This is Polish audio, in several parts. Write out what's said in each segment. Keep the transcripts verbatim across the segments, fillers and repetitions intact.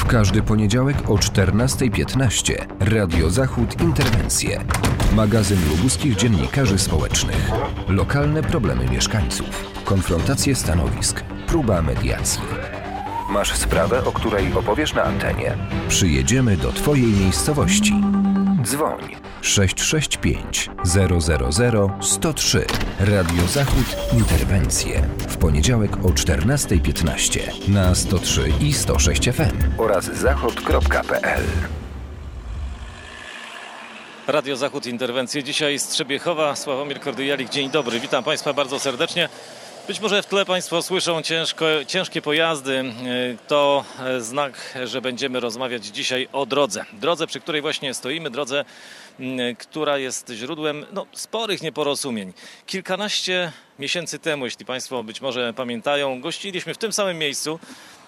W każdy poniedziałek o czternasta piętnaście Radio Zachód Interwencje. Magazyn lubuskich dziennikarzy społecznych. Lokalne problemy mieszkańców. Konfrontacje stanowisk. Próba mediacji. Masz sprawę, o której opowiesz na antenie? Przyjedziemy do Twojej miejscowości. Dzwoń sześć sześć pięć zero zero zero sto trzy. Radio Zachód Interwencje. W poniedziałek o czternasta piętnaście na sto trzy i sto sześć F M oraz zachód kropka p l. Radio Zachód Interwencje. Dzisiaj z Trzebiechowa. Sławomir Kordyjalik. Dzień dobry. Witam Państwa bardzo serdecznie. Być może w tle Państwo słyszą ciężko, ciężkie pojazdy. To znak, że będziemy rozmawiać dzisiaj o drodze. Drodze, przy której właśnie stoimy. Drodze, która jest źródłem no, sporych nieporozumień. Kilkanaście miesięcy temu, jeśli Państwo być może pamiętają, gościliśmy w tym samym miejscu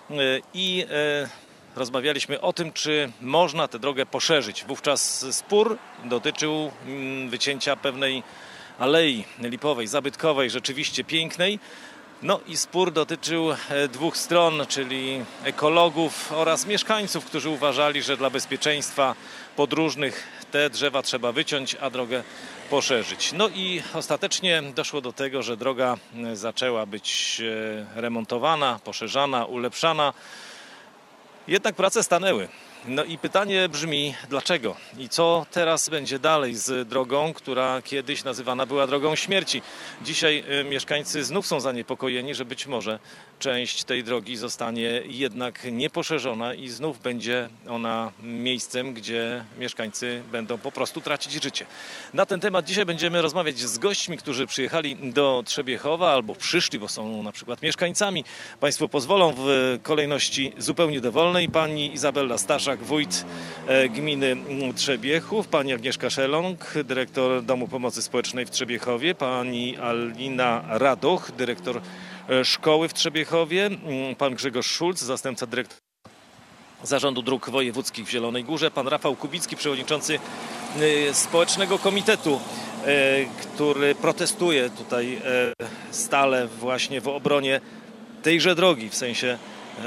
i rozmawialiśmy o tym, czy można tę drogę poszerzyć. Wówczas spór dotyczył wycięcia pewnej alei lipowej, zabytkowej, rzeczywiście pięknej. No i spór dotyczył dwóch stron, czyli ekologów oraz mieszkańców, którzy uważali, że dla bezpieczeństwa podróżnych te drzewa trzeba wyciąć, a drogę poszerzyć. No i ostatecznie doszło do tego, że droga zaczęła być remontowana, poszerzana, ulepszana. Jednak prace stanęły. No i pytanie brzmi, dlaczego? I co teraz będzie dalej z drogą, która kiedyś nazywana była drogą śmierci? Dzisiaj mieszkańcy znów są zaniepokojeni, że być może część tej drogi zostanie jednak nieposzerzona i znów będzie ona miejscem, gdzie mieszkańcy będą po prostu tracić życie. Na ten temat dzisiaj będziemy rozmawiać z gośćmi, którzy przyjechali do Trzebiechowa albo przyszli, bo są na przykład mieszkańcami. Państwo pozwolą w kolejności zupełnie dowolnej. Pani Izabela Staszak, wójt gminy Trzebiechów, pani Agnieszka Szelong, dyrektor Domu Pomocy Społecznej w Trzebiechowie, pani Alina Radoch, dyrektor szkoły w Trzebiechowie, pan Grzegorz Szulc, zastępca dyrektora Zarządu Dróg Wojewódzkich w Zielonej Górze, pan Rafał Kubicki, przewodniczący Społecznego Komitetu, który protestuje tutaj stale właśnie w obronie tejże drogi, w sensie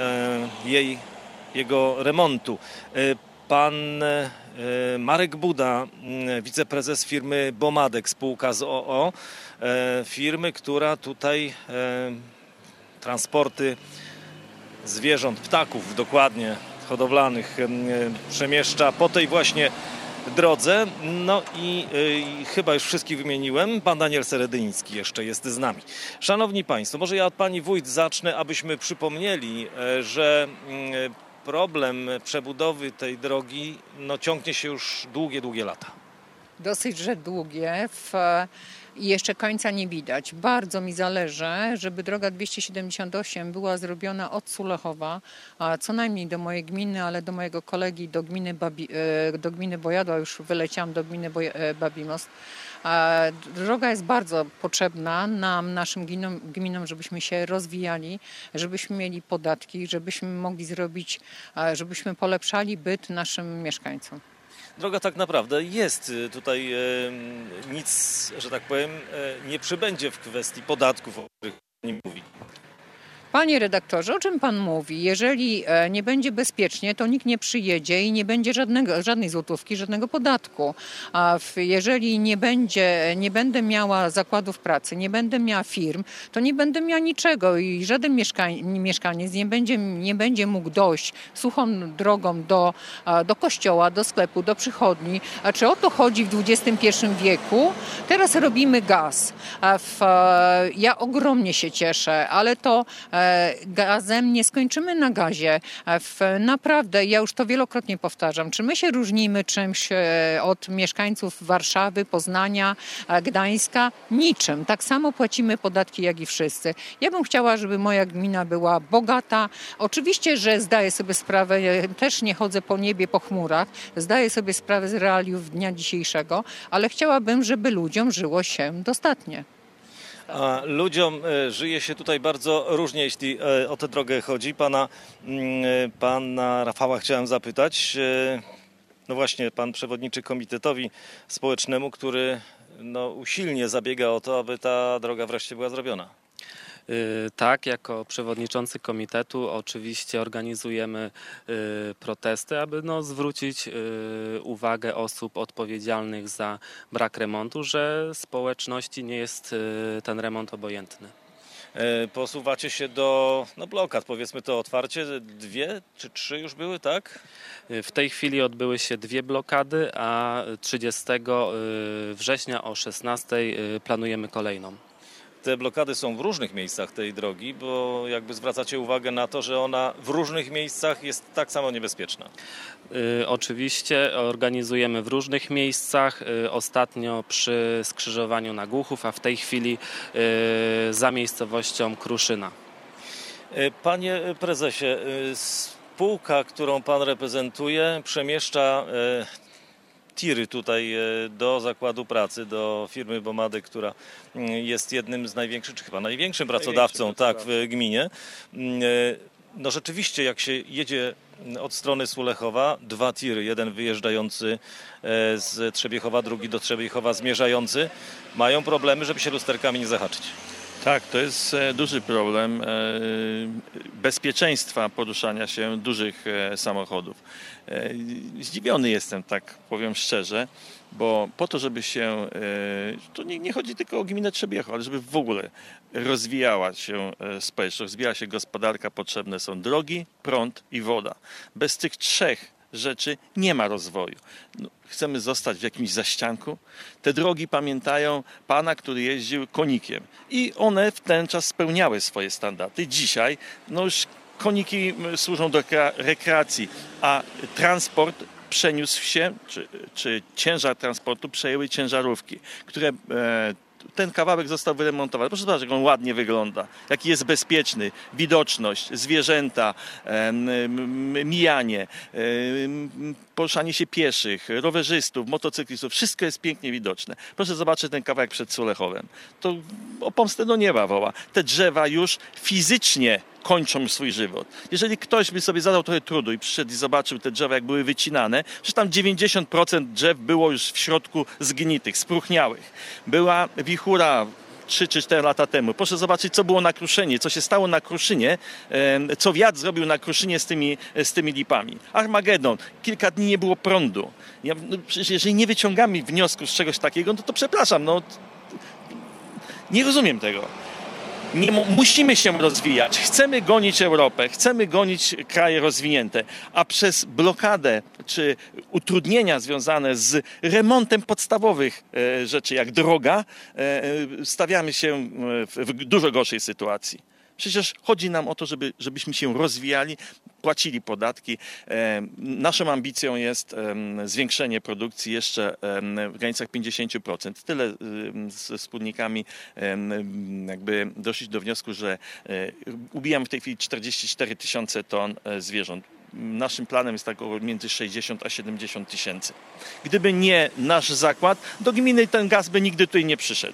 jej jego remontu. Pan Marek Buda, wiceprezes firmy Bomadek, spółka z o o, firmy, która tutaj transporty zwierząt, ptaków dokładnie, hodowlanych przemieszcza po tej właśnie drodze. No i, i chyba już wszystkich wymieniłem. Pan Daniel Seredyński jeszcze jest z nami. Szanowni Państwo, może ja od pani wójt zacznę, abyśmy przypomnieli, że problem przebudowy tej drogi no, ciągnie się już długie, długie lata. Dosyć, że długie. W... I jeszcze końca nie widać. Bardzo mi zależy, żeby droga dwieście siedemdziesiąt osiem była zrobiona od Sulechowa, a co najmniej do mojej gminy, ale do mojego kolegi, do gminy, Babi, do gminy Bojadła, już wyleciałam do gminy Boj, Babimost. Droga jest bardzo potrzebna nam, naszym gminom, gminom, żebyśmy się rozwijali, żebyśmy mieli podatki, żebyśmy mogli zrobić, żebyśmy polepszali byt naszym mieszkańcom. Droga tak naprawdę jest tutaj, e, nic, że tak powiem, e, nie przybędzie w kwestii podatków, o których pani mówi. Panie redaktorze, o czym pan mówi? Jeżeli nie będzie bezpiecznie, to nikt nie przyjedzie i nie będzie żadnego, żadnej złotówki, żadnego podatku. A jeżeli nie będzie, nie będę miała zakładów pracy, nie będę miała firm, to nie będę miała niczego i żaden mieszkań, mieszkaniec nie będzie, nie będzie mógł dojść suchą drogą do, do kościoła, do sklepu, do przychodni. A czy o to chodzi w dwudziestym pierwszym wieku? Teraz robimy gaz. A w, ja ogromnie się cieszę, ale to gazem nie skończymy na gazie. Naprawdę, ja już to wielokrotnie powtarzam, czy my się różnimy czymś od mieszkańców Warszawy, Poznania, Gdańska? Niczym. Tak samo płacimy podatki jak i wszyscy. Ja bym chciała, żeby moja gmina była bogata. Oczywiście, że zdaję sobie sprawę, też nie chodzę po niebie, po chmurach, zdaję sobie sprawę z realiów dnia dzisiejszego, ale chciałabym, żeby ludziom żyło się dostatnie. A ludziom żyje się tutaj bardzo różnie, jeśli o tę drogę chodzi. Pana, pana Rafała chciałem zapytać. No właśnie, pan przewodniczy komitetowi społecznemu, który no, usilnie zabiega o to, aby ta droga wreszcie była zrobiona. Tak, jako przewodniczący komitetu oczywiście organizujemy protesty, aby no, zwrócić uwagę osób odpowiedzialnych za brak remontu, że społeczności nie jest ten remont obojętny. Posuwacie się do no, blokad, powiedzmy to otwarcie. Dwie czy trzy już były, tak? W tej chwili odbyły się dwie blokady, a trzydziestego września o szesnastej planujemy kolejną. Te blokady są w różnych miejscach tej drogi, bo jakby zwracacie uwagę na to, że ona w różnych miejscach jest tak samo niebezpieczna. Y, oczywiście organizujemy w różnych miejscach, y, ostatnio przy skrzyżowaniu na Głuchów, a w tej chwili y, za miejscowością Kruszyna. Panie prezesie, spółka, którą pan reprezentuje, przemieszcza tiry tutaj do zakładu pracy, do firmy Bomady, która jest jednym z największych, czy chyba największym pracodawcą, największym tak, w gminie. No rzeczywiście, jak się jedzie od strony Sulechowa, dwa tiry, jeden wyjeżdżający z Trzebiechowa, drugi do Trzebiechowa zmierzający, mają problemy, żeby się lusterkami nie zahaczyć. Tak, to jest duży problem bezpieczeństwa poruszania się dużych samochodów. Zdziwiony jestem, tak powiem szczerze, bo po to, żeby się, to nie, nie chodzi tylko o gminę Trzebiechów, ale żeby w ogóle rozwijała się społeczność, rozwijała się gospodarka, potrzebne są drogi, prąd i woda. Bez tych trzech rzeczy nie ma rozwoju. No, chcemy zostać w jakimś zaścianku. Te drogi pamiętają pana, który jeździł konikiem i one w ten czas spełniały swoje standardy. Dzisiaj no już koniki służą do rekreacji, a transport przeniósł się, czy, czy ciężar transportu przejęły ciężarówki, które e, ten kawałek został wyremontowany. Proszę zobaczyć, jak on ładnie wygląda, jaki jest bezpieczny, widoczność, zwierzęta, mijanie, poruszanie się pieszych, rowerzystów, motocyklistów, wszystko jest pięknie widoczne. Proszę zobaczyć ten kawałek przed Sulechowem. To o pomstę do nieba woła. Te drzewa już fizycznie kończą swój żywot. Jeżeli ktoś by sobie zadał trochę trudu i przyszedł i zobaczył te drzewa, jak były wycinane, że tam dziewięćdziesiąt procent drzew było już w środku zgnitych, spróchniałych. Była wichura trzy czy cztery lata temu. Proszę zobaczyć, co było na Kruszynie, co się stało na Kruszynie, co wiatr zrobił na Kruszynie z tymi, z tymi lipami. Armagedon. Kilka dni nie było prądu. Ja, no, przecież jeżeli nie wyciągamy wniosków z czegoś takiego, no to przepraszam, no nie rozumiem tego. Nie, musimy się rozwijać, chcemy gonić Europę, chcemy gonić kraje rozwinięte, a przez blokadę czy utrudnienia związane z remontem podstawowych e, rzeczy jak droga e, stawiamy się w, w dużo gorszej sytuacji. Przecież chodzi nam o to, żeby, żebyśmy się rozwijali, płacili podatki. E, naszą ambicją jest e, zwiększenie produkcji jeszcze e, w granicach pięćdziesiąt procent. Tyle e, z wspólnikami e, jakby doszli do wniosku, że e, ubijamy w tej chwili czterdzieści cztery tysiące ton e, zwierząt. Naszym planem jest tak między sześćdziesiąt a siedemdziesiąt tysięcy. Gdyby nie nasz zakład, do gminy ten gaz by nigdy tutaj nie przyszedł.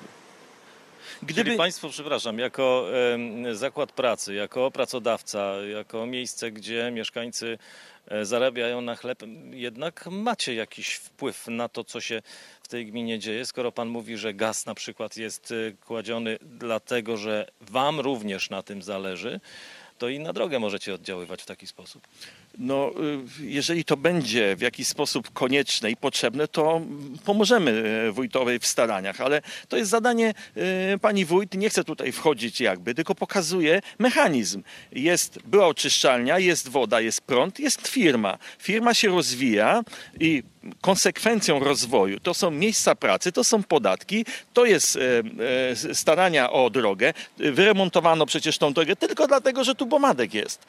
Gdyby Czyli państwo, przepraszam, jako e, zakład pracy, jako pracodawca, jako miejsce, gdzie mieszkańcy e, zarabiają na chleb, jednak macie jakiś wpływ na to, co się w tej gminie dzieje, skoro pan mówi, że gaz na przykład jest kładziony dlatego, że wam również na tym zależy, to i na drogę możecie oddziaływać w taki sposób. No, jeżeli to będzie w jakiś sposób konieczne i potrzebne, to pomożemy wójtowej w staraniach, ale to jest zadanie pani wójt, nie chcę tutaj wchodzić jakby, tylko pokazuje mechanizm. Jest, była oczyszczalnia, jest woda, jest prąd, jest firma. Firma się rozwija i konsekwencją rozwoju to są miejsca pracy, to są podatki, to jest e, e, starania o drogę. Wyremontowano przecież tą drogę tylko dlatego, że tu Bomadek jest.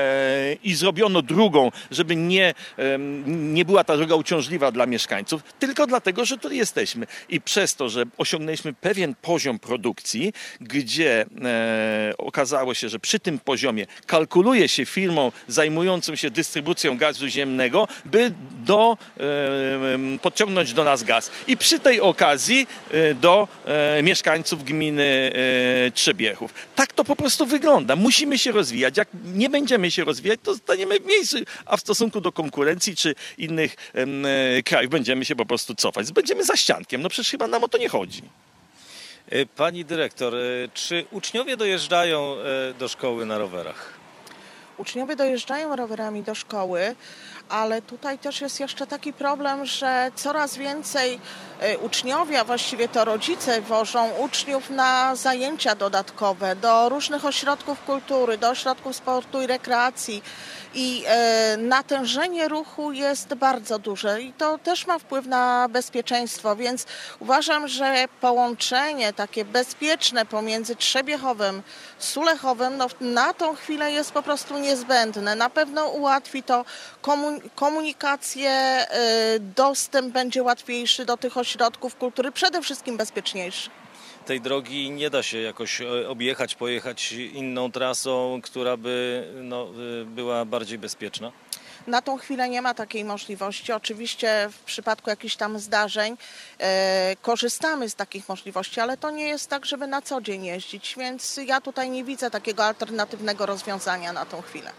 E, I zrobiono drugą, żeby nie, e, nie była ta droga uciążliwa dla mieszkańców, tylko dlatego, że tu jesteśmy. I przez to, że osiągnęliśmy pewien poziom produkcji, gdzie e, okazało się, że przy tym poziomie kalkuluje się firmą zajmującą się dystrybucją gazu ziemnego, by do e, podciągnąć do nas gaz. I przy tej okazji do e, mieszkańców gminy e, Trzebiechów. Tak to po prostu wygląda. Musimy się rozwijać. Jak nie będziemy się rozwijać, to staniemy w miejscu, a w stosunku do konkurencji czy innych e, krajów będziemy się po prostu cofać. Będziemy za ściankiem. No przecież chyba nam o to nie chodzi. E, Pani dyrektor, e, czy uczniowie dojeżdżają e, do szkoły na rowerach? Uczniowie dojeżdżają rowerami do szkoły, ale tutaj też jest jeszcze taki problem, że coraz więcej y, uczniowie, a właściwie to rodzice wożą uczniów na zajęcia dodatkowe, do różnych ośrodków kultury, do ośrodków sportu i rekreacji i y, natężenie ruchu jest bardzo duże i to też ma wpływ na bezpieczeństwo, więc uważam, że połączenie takie bezpieczne pomiędzy Trzebiechowem, Sulechowem no, na tą chwilę jest po prostu niezbędne. Na pewno ułatwi to komun- komunikację, y, dostęp będzie łatwiejszy do tych ośrodków kultury, przede wszystkim bezpieczniejszy. Tej drogi nie da się jakoś e, objechać, pojechać inną trasą, która by no, e, była bardziej bezpieczna? Na tą chwilę nie ma takiej możliwości. Oczywiście w przypadku jakichś tam zdarzeń e, korzystamy z takich możliwości, ale to nie jest tak, żeby na co dzień jeździć, więc ja tutaj nie widzę takiego alternatywnego rozwiązania na tą chwilę.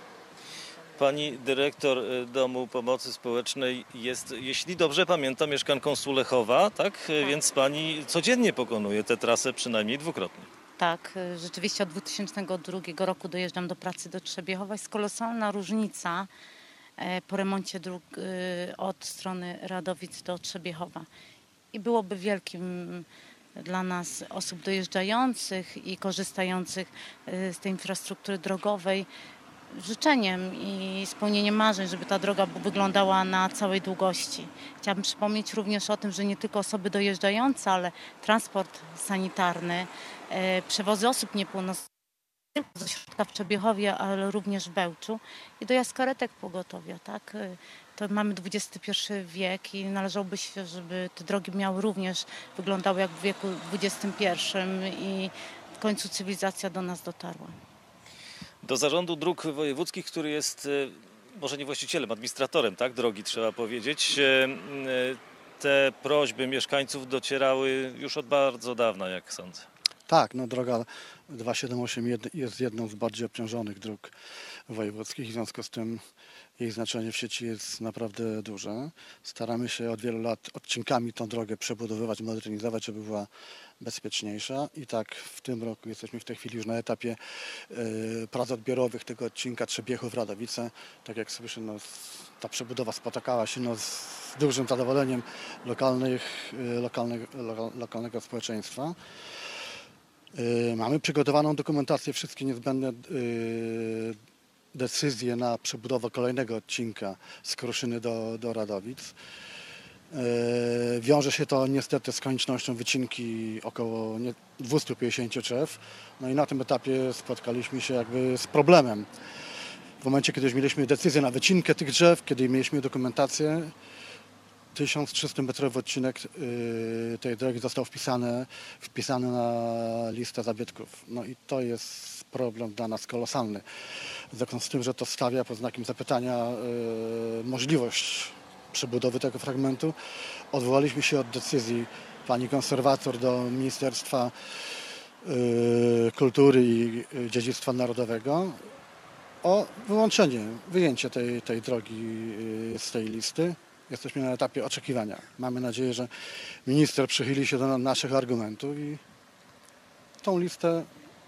Pani dyrektor e, Domu Pomocy Społecznej jest, jeśli dobrze pamiętam, mieszkanką Sulechowa, tak? E, Więc pani codziennie pokonuje tę trasę przynajmniej dwukrotnie. Tak, y, rzeczywiście od dwa tysiące drugiego roku dojeżdżam do pracy do Trzebiechowa. Jest kolosalna różnica e, po remoncie dróg y, od strony Radowic do Trzebiechowa. I byłoby wielkim dla nas osób dojeżdżających i korzystających y, z tej infrastruktury drogowej życzeniem i spełnieniem marzeń, żeby ta droga wyglądała na całej długości. Chciałabym przypomnieć również o tym, że nie tylko osoby dojeżdżające, ale transport sanitarny, e, przewozy osób niepełnosprawnych z ośrodka w Trzebiechowie, ale również w Bełczu i dojazd karetek pogotowia. Tak? E, To mamy dwudziesty pierwszy wiek i należałoby się, żeby te drogi miały również wyglądały jak w wieku dwudziestym pierwszym i w końcu cywilizacja do nas dotarła. Do Zarządu Dróg Wojewódzkich, który jest e, może nie właścicielem, administratorem, tak, drogi trzeba powiedzieć, e, e, te prośby mieszkańców docierały już od bardzo dawna, jak sądzę. Tak, no droga dwieście siedemdziesiąt osiem jed- jest jedną z bardziej obciążonych dróg wojewódzkich, w związku z tym jej znaczenie w sieci jest naprawdę duże. Staramy się od wielu lat odcinkami tą drogę przebudowywać, modernizować, żeby była bezpieczniejsza i tak w tym roku jesteśmy w tej chwili już na etapie y, prac odbiorowych tego odcinka Trzebiechów-Radowice. Tak jak słyszę, no, ta przebudowa spotykała się no, z dużym zadowoleniem lokalnych, y, lokalnego, lo, lokalnego społeczeństwa. Y, mamy przygotowaną dokumentację, wszystkie niezbędne y, decyzje na przebudowę kolejnego odcinka z Kruszyny do, do Radowic. Y, wiąże się to niestety z koniecznością wycinki około nie, dwieście pięćdziesiąt drzew. No i na tym etapie spotkaliśmy się jakby z problemem. W momencie, kiedy już mieliśmy decyzję na wycinkę tych drzew, kiedy mieliśmy dokumentację, tysiąc trzysta metrowy odcinek y, tej drogi został wpisany, wpisany na listę zabytków. No i to jest problem dla nas kolosalny. W związku z tym, że to stawia pod znakiem zapytania y, możliwość przebudowy tego fragmentu, odwołaliśmy się od decyzji pani konserwator do Ministerstwa y, Kultury i Dziedzictwa Narodowego o wyłączenie, wyjęcie tej, tej drogi y, z tej listy. Jesteśmy na etapie oczekiwania. Mamy nadzieję, że minister przychyli się do naszych argumentów i tą listę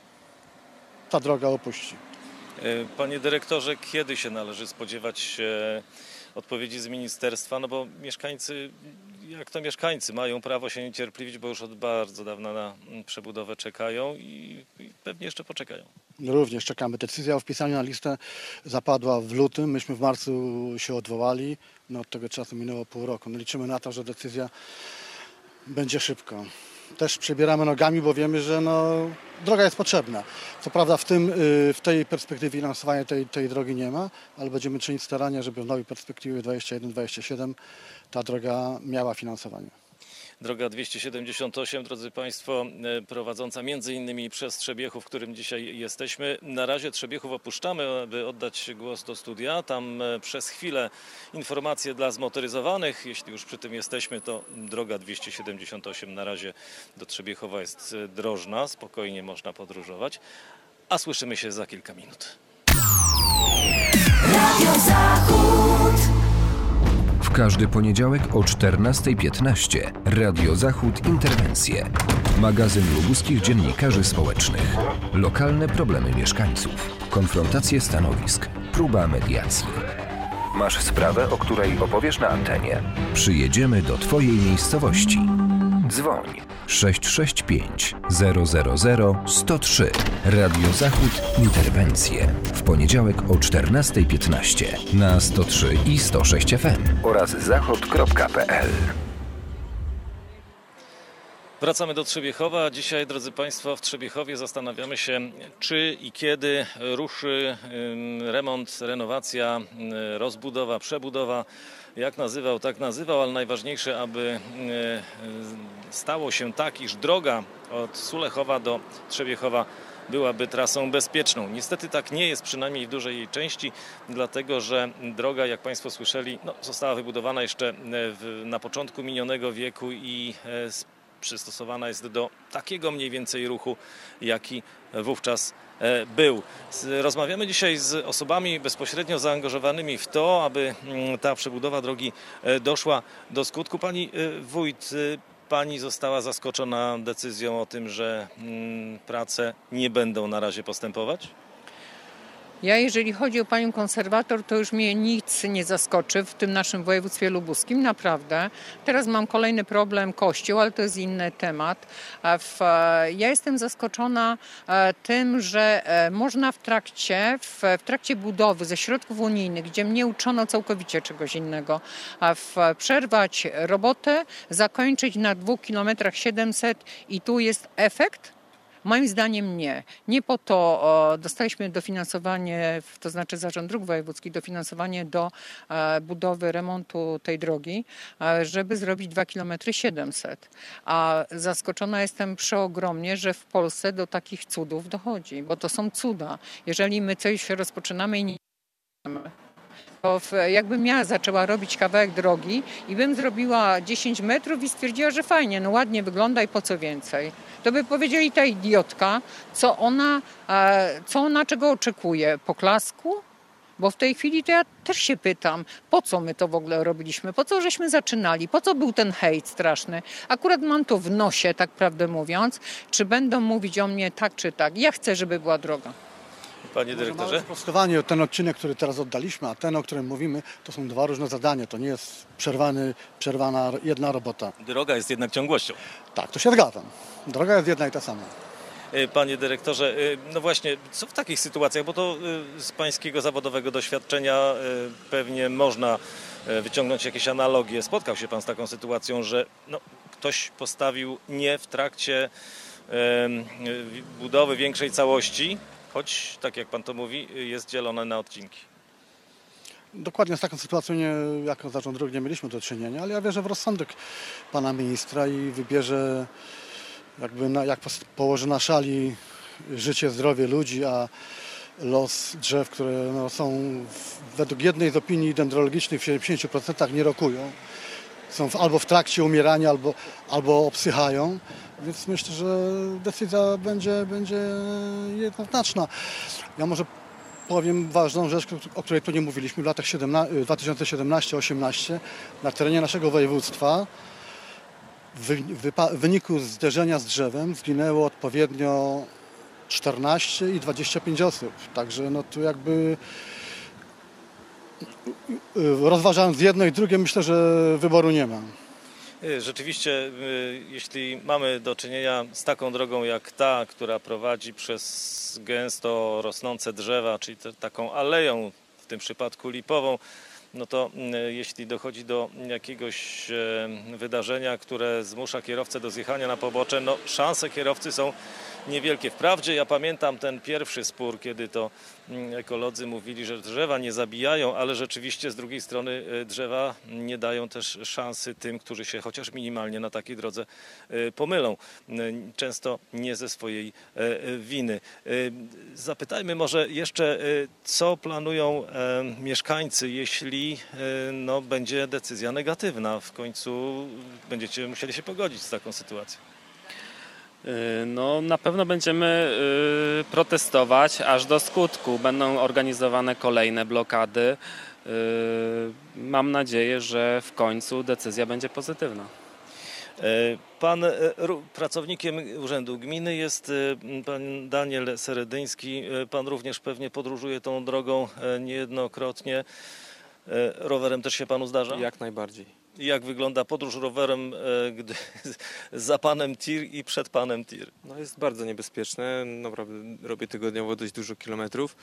ta droga opuści. Panie dyrektorze, kiedy się należy spodziewać się odpowiedzi z ministerstwa? No bo mieszkańcy, jak to mieszkańcy, mają prawo się niecierpliwić, bo już od bardzo dawna na przebudowę czekają i, i pewnie jeszcze poczekają. Również czekamy. Decyzja o wpisaniu na listę zapadła w lutym. Myśmy w marcu się odwołali. No od tego czasu minęło pół roku. No liczymy na to, że decyzja będzie szybko. Też przebieramy nogami, bo wiemy, że no, droga jest potrzebna. Co prawda w, tym, w tej perspektywie finansowania tej, tej drogi nie ma, ale będziemy czynić starania, żeby w nowej perspektywie dwadzieścia jeden dwadzieścia siedem ta droga miała finansowanie. Droga dwieście siedemdziesiąt osiem, drodzy Państwo, prowadząca między innymi przez Trzebiechów, w którym dzisiaj jesteśmy. Na razie Trzebiechów opuszczamy, aby oddać głos do studia. Tam przez chwilę informacje dla zmotoryzowanych. Jeśli już przy tym jesteśmy, to droga dwieście siedemdziesiąt osiem na razie do Trzebiechowa jest drożna, spokojnie można podróżować. A słyszymy się za kilka minut. W każdy poniedziałek o czternasta piętnaście. Radio Zachód Interwencje. Magazyn lubuskich dziennikarzy społecznych. Lokalne problemy mieszkańców. Konfrontacje stanowisk. Próba mediacji. Masz sprawę, o której opowiesz na antenie? Przyjedziemy do Twojej miejscowości. Dzwoń sześć sześć pięć zero zero zero sto trzy. Radio Zachód Interwencje. W poniedziałek o czternasta piętnaście na sto trzy i sto sześć F M oraz zachod kropka p l. Wracamy do Trzebiechowa. Dzisiaj, drodzy Państwo, w Trzebiechowie zastanawiamy się, czy i kiedy ruszy remont, renowacja, rozbudowa, przebudowa. Jak nazywał, tak nazywał, ale najważniejsze, aby stało się tak, iż droga od Sulechowa do Trzebiechowa byłaby trasą bezpieczną. Niestety tak nie jest, przynajmniej w dużej jej części, dlatego że droga, jak Państwo słyszeli, no, została wybudowana jeszcze w, na początku minionego wieku i e, przystosowana jest do takiego mniej więcej ruchu, jaki wówczas był. Rozmawiamy dzisiaj z osobami bezpośrednio zaangażowanymi w to, aby ta przebudowa drogi doszła do skutku. Pani wójt, pani została zaskoczona decyzją o tym, że prace nie będą na razie postępować? Ja, jeżeli chodzi o panią konserwator, to już mnie nic nie zaskoczy w tym naszym województwie lubuskim, naprawdę. Teraz mam kolejny problem, kościół, ale to jest inny temat. W, ja jestem zaskoczona tym, że można w trakcie, w, w trakcie budowy ze środków unijnych, gdzie mnie uczono całkowicie czegoś innego, w, przerwać robotę, zakończyć na dwóch kilometrach siedemset i tu jest efekt? Moim zdaniem nie. Nie po to o, dostaliśmy dofinansowanie, to znaczy Zarząd Dróg Wojewódzkich, dofinansowanie do e, budowy, remontu tej drogi, e, żeby zrobić dwa kilometry siedemset. A zaskoczona jestem przeogromnie, że w Polsce do takich cudów dochodzi, bo to są cuda. Jeżeli my coś rozpoczynamy i nie to jakbym ja zaczęła robić kawałek drogi i bym zrobiła dziesięć metrów i stwierdziła, że fajnie, no ładnie wygląda i po co więcej. To by powiedzieli ta idiotka, co ona, co ona czego oczekuje, poklasku? Bo w tej chwili to ja też się pytam, po co my to w ogóle robiliśmy, po co żeśmy zaczynali, po co był ten hejt straszny. Akurat mam to w nosie, tak prawdę mówiąc, czy będą mówić o mnie tak czy tak. Ja chcę, żeby była droga. Panie dyrektorze? Sprostowanie, ten odcinek, który teraz oddaliśmy, a ten, o którym mówimy, to są dwa różne zadania. To nie jest przerwany, przerwana jedna robota. Droga jest jednak ciągłością. Tak, to się zgadzam. Droga jest jedna i ta sama. Panie dyrektorze, no właśnie, co w takich sytuacjach, bo to z pańskiego zawodowego doświadczenia pewnie można wyciągnąć jakieś analogie. Spotkał się pan z taką sytuacją, że no, ktoś postawił nie w trakcie budowy większej całości, choć, tak jak pan to mówi, jest dzielone na odcinki. Dokładnie z taką sytuacją nie, jako Zarząd Dróg nie mieliśmy do czynienia, ale ja wierzę w rozsądek pana ministra i wybierze, jakby na, jak położy na szali życie, zdrowie ludzi, a los drzew, które no, są w, według jednej z opinii dendrologicznych w siedemdziesięciu procentach nie rokują. Są w, albo w trakcie umierania, albo, albo obsychają. Więc myślę, że decyzja będzie, będzie jednoznaczna. Ja może powiem ważną rzecz, o której tu nie mówiliśmy. W latach dwa tysiące siedemnastym osiemnastym na terenie naszego województwa w, w wyniku zderzenia z drzewem zginęło odpowiednio czternaście i dwadzieścia pięć osób. Także no tu jakby rozważając jedno i drugie, myślę, że wyboru nie ma. Rzeczywiście, jeśli mamy do czynienia z taką drogą jak ta, która prowadzi przez gęsto rosnące drzewa, czyli te, taką aleją, w tym przypadku lipową, no to jeśli dochodzi do jakiegoś wydarzenia, które zmusza kierowcę do zjechania na pobocze, no szanse kierowcy są niewielkie. Wprawdzie ja pamiętam ten pierwszy spór, kiedy to ekolodzy mówili, że drzewa nie zabijają, ale rzeczywiście z drugiej strony drzewa nie dają też szansy tym, którzy się chociaż minimalnie na takiej drodze pomylą. Często nie ze swojej winy. Zapytajmy może jeszcze, co planują mieszkańcy, jeśli no, będzie decyzja negatywna. W końcu będziecie musieli się pogodzić z taką sytuacją. No, na pewno będziemy protestować aż do skutku. Będą organizowane kolejne blokady. mam nadzieję, że w końcu decyzja będzie pozytywna. Pan pracownikiem Urzędu Gminy jest pan Daniel Seredyński. Pan również pewnie podróżuje tą drogą niejednokrotnie. Rowerem też się panu zdarza? Jak najbardziej. Jak wygląda podróż rowerem, gdy za panem tir i przed panem tir? No jest bardzo niebezpieczne. Naprawdę robię tygodniowo dość dużo kilometrów.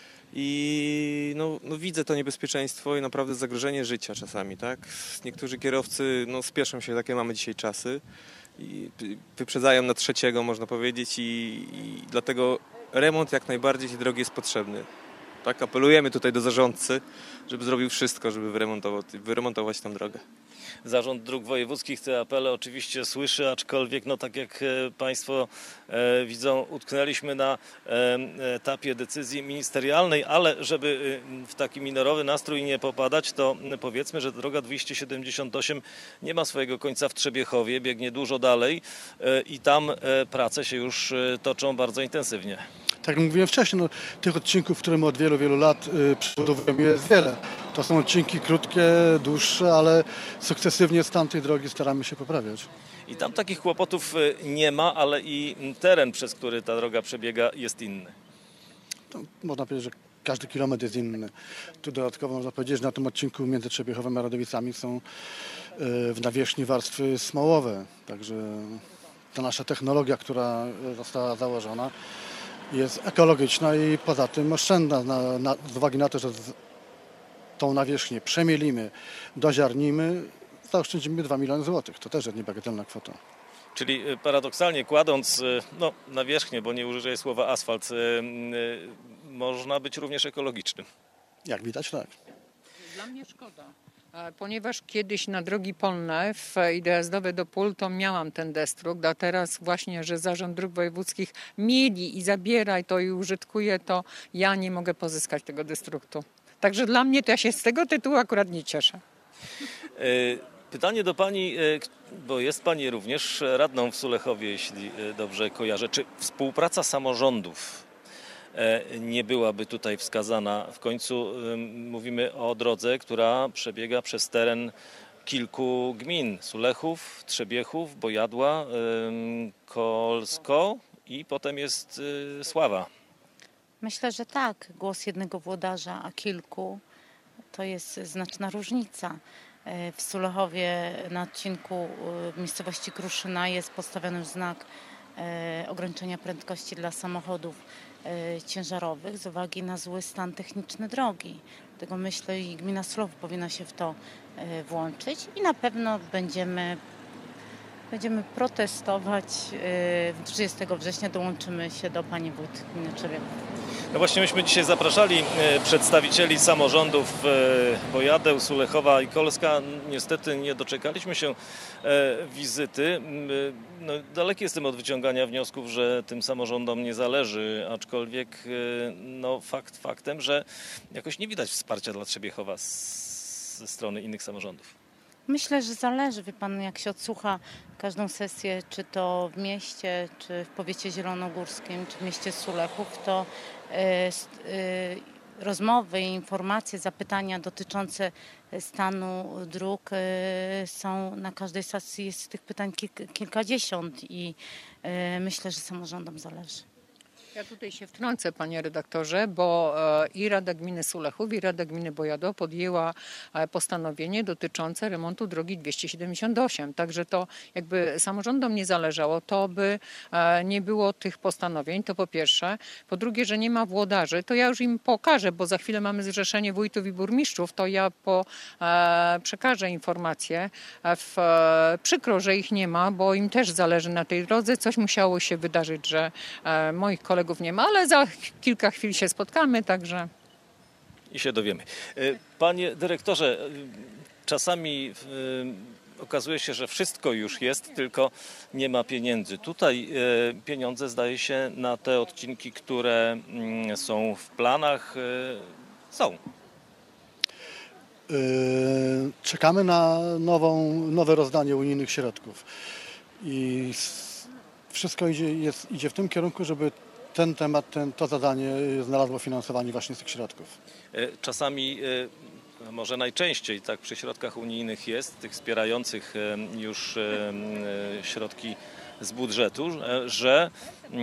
I no, no widzę to niebezpieczeństwo i naprawdę zagrożenie życia czasami, tak? Niektórzy kierowcy no, spieszą się, takie mamy dzisiaj czasy i wyprzedzają na trzeciego, można powiedzieć, i, i dlatego remont jak najbardziej tej drogi jest potrzebny. Tak, apelujemy tutaj do zarządcy, żeby zrobił wszystko, żeby wyremontować, wyremontować tę drogę. Zarząd Dróg Wojewódzkich te apele oczywiście słyszy, aczkolwiek no tak jak Państwo e, widzą, utknęliśmy na e, etapie decyzji ministerialnej, ale żeby w taki minorowy nastrój nie popadać, to powiedzmy, że droga dwieście siedemdziesiąt osiem nie ma swojego końca w Trzebiechowie, biegnie dużo dalej e, i tam e, prace się już e, toczą bardzo intensywnie. Tak jak mówiłem wcześniej, no, tych odcinków, które my od wielu, wielu lat y, przebudowujemy, jest wiele. To są odcinki krótkie, dłuższe, ale sukcesywnie stan tej drogi staramy się poprawiać. I tam takich kłopotów nie ma, ale i teren, przez który ta droga przebiega, jest inny. To można powiedzieć, że każdy kilometr jest inny. Tu dodatkowo można powiedzieć, że na tym odcinku między Trzebiechowem a Radowicami są y, w nawierzchni warstwy smołowe. Także ta nasza technologia, która została założona, jest ekologiczna i poza tym oszczędna na, na, z uwagi na to, że z, tą nawierzchnię przemielimy, doziarnimy, zaoszczędzimy dwa miliony złotych. To też jest niebagatelna kwota. Czyli paradoksalnie kładąc no, nawierzchnię, bo nie użyję słowa asfalt, można być również ekologicznym. Jak widać, tak. Dla mnie szkoda. Ponieważ kiedyś na drogi polne w i dojazdowe do pól to miałam ten destrukt, a teraz właśnie, że Zarząd Dróg Wojewódzkich mieli i zabiera to i użytkuje, to ja nie mogę pozyskać tego destruktu. Także dla mnie to ja się z tego tytułu akurat nie cieszę. Pytanie do Pani, bo jest Pani również radną w Sulechowie, jeśli dobrze kojarzę. Czy współpraca samorządów nie byłaby tutaj wskazana? W końcu mówimy o drodze, która przebiega przez teren kilku gmin. Sulechów, Trzebiechów, Bojadła, Kolsko i potem jest Sława. Myślę, że tak. Głos jednego włodarza, a kilku to jest znaczna różnica. W Sulechowie na odcinku miejscowości Kruszyna jest postawiony znak ograniczenia prędkości dla samochodów ciężarowych z uwagi na zły stan techniczny drogi. Dlatego myślę, i gmina Sulechów powinna się w to włączyć i na pewno będziemy, będziemy protestować. trzydziestego września dołączymy się do pani wójt gminy Trzebiechów. No właśnie myśmy dzisiaj zapraszali przedstawicieli samorządów Bojadeł, Sulechowa i Kolska. Niestety nie doczekaliśmy się wizyty. No, daleki jestem od wyciągania wniosków, że tym samorządom nie zależy, aczkolwiek no, fakt faktem, że jakoś nie widać wsparcia dla Trzebiechowa ze strony innych samorządów. Myślę, że zależy, wie pan, jak się odsłucha każdą sesję, czy to w mieście, czy w powiecie zielonogórskim, czy w mieście Sulechów, to y, y, rozmowy, informacje, zapytania dotyczące stanu dróg y, są na każdej sesji, jest tych pytań kilk, kilkadziesiąt i y, myślę, że samorządom zależy. Ja tutaj się wtrącę, panie redaktorze, bo i Rada Gminy Sulechów, i Rada Gminy Bojadło podjęła postanowienie dotyczące remontu drogi dwieście siedemdziesiąt osiem. Także to jakby samorządom nie zależało, to by nie było tych postanowień, to po pierwsze. Po drugie, że nie ma włodarzy, to ja już im pokażę, bo za chwilę mamy zrzeszenie wójtów i burmistrzów, to ja po, przekażę informację. W, przykro, że ich nie ma, bo im też zależy na tej drodze. Coś musiało się wydarzyć, że moich kolegów nie ma, ale za kilka chwil się spotkamy, także... I się dowiemy. Panie dyrektorze, czasami okazuje się, że wszystko już jest, tylko nie ma pieniędzy. Tutaj pieniądze, zdaje się, na te odcinki, które są w planach, są. Czekamy na nową, nowe rozdanie unijnych środków i wszystko idzie, jest, idzie w tym kierunku, żeby ten temat, ten, to zadanie znalazło finansowanie właśnie z tych środków. Czasami może najczęściej tak przy środkach unijnych jest, tych wspierających już środki z budżetu, że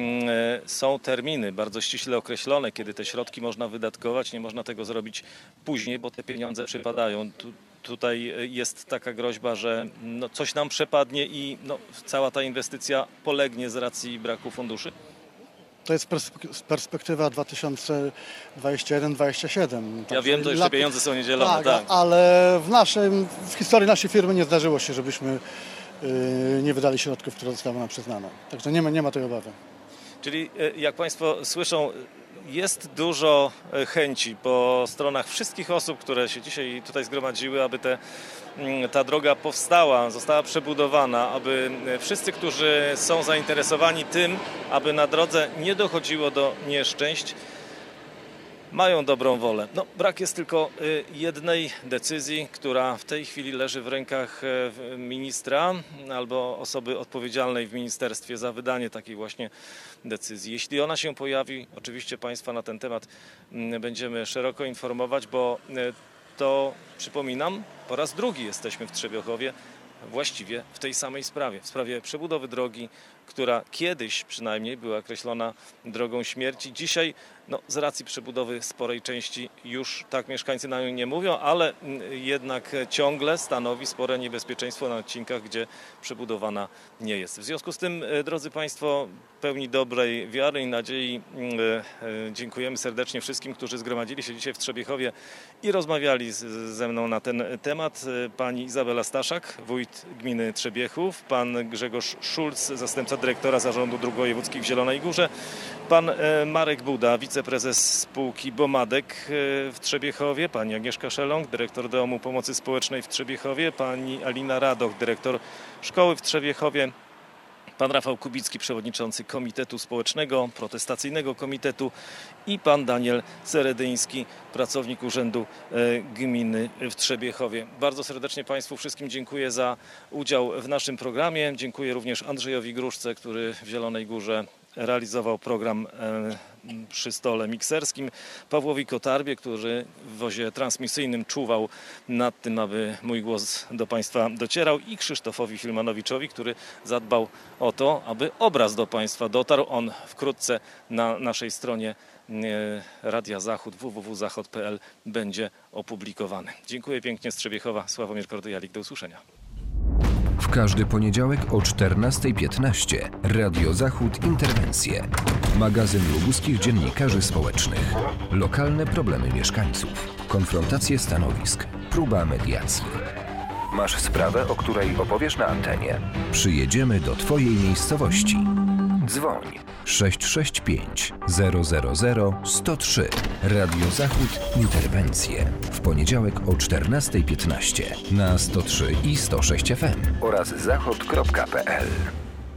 są terminy bardzo ściśle określone, kiedy te środki można wydatkować, nie można tego zrobić później, bo te pieniądze przypadają. Tu, tutaj jest taka groźba, że no coś nam przepadnie i no cała ta inwestycja polegnie z racji braku funduszy. To jest perspektywa dwa tysiące dwudziesty pierwszy dwudziesty siódmy. Ja wiem, to jeszcze lat... pieniądze są niedzielone. Tak, tak. ale w, naszym, w historii naszej firmy nie zdarzyło się, żebyśmy yy, nie wydali środków, które zostały nam przyznane. Także nie ma, nie ma tej obawy. Czyli jak Państwo słyszą, jest dużo chęci po stronach wszystkich osób, które się dzisiaj tutaj zgromadziły, aby te, ta droga powstała, została przebudowana, aby wszyscy, którzy są zainteresowani tym, aby na drodze nie dochodziło do nieszczęść, mają dobrą wolę. No, brak jest tylko jednej decyzji, która w tej chwili leży w rękach ministra albo osoby odpowiedzialnej w ministerstwie za wydanie takiej właśnie decyzji. Jeśli ona się pojawi, oczywiście Państwa na ten temat będziemy szeroko informować, bo to, przypominam, po raz drugi jesteśmy w Trzebiechowie właściwie w tej samej sprawie, w sprawie przebudowy drogi, która kiedyś przynajmniej była określona drogą śmierci. Dzisiaj no, z racji przebudowy sporej części już tak mieszkańcy na nią nie mówią, ale jednak ciągle stanowi spore niebezpieczeństwo na odcinkach, gdzie przebudowana nie jest. W związku z tym, drodzy Państwo, pełni dobrej wiary i nadziei dziękujemy serdecznie wszystkim, którzy zgromadzili się dzisiaj w Trzebiechowie i rozmawiali z, ze mną na ten temat. Pani Izabela Staszak, wójt gminy Trzebiechów, pan Grzegorz Szulc, zastępca dyrektora Zarządu Dróg Wojewódzkich w Zielonej Górze, pan Marek Buda, wiceprezes spółki Bomadek w Trzebiechowie, pani Agnieszka Szeląg, dyrektor Domu Pomocy Społecznej w Trzebiechowie, pani Alina Radoch, dyrektor szkoły w Trzebiechowie, pan Rafał Kubicki, przewodniczący Komitetu Społecznego, Protestacyjnego Komitetu i pan Daniel Ceredyński, pracownik Urzędu Gminy w Trzebiechowie. Bardzo serdecznie Państwu wszystkim dziękuję za udział w naszym programie. Dziękuję również Andrzejowi Gruszce, który w Zielonej Górze realizował program przy stole mikserskim, Pawłowi Kotarbie, który w wozie transmisyjnym czuwał nad tym, aby mój głos do Państwa docierał, i Krzysztofowi Filmanowiczowi, który zadbał o to, aby obraz do Państwa dotarł. On wkrótce na naszej stronie Radia Zachód w w w kropka zachod kropka p l będzie opublikowany. Dziękuję pięknie z Trzebiechowa. Sławomir Kordyjalik, do usłyszenia. W każdy poniedziałek o czternasta piętnaście Radio Zachód Interwencje. Magazyn lubuskich dziennikarzy społecznych. Lokalne problemy mieszkańców. Konfrontacje stanowisk. Próba mediacji. Masz sprawę, o której opowiesz na antenie? Przyjedziemy do Twojej miejscowości. Dzwoń sześć sześć pięć zero zero zero sto trzy. Radio Zachód Interwencje. W poniedziałek o czternasta piętnaście na sto trzy i sto sześć F M oraz zachod kropka p l.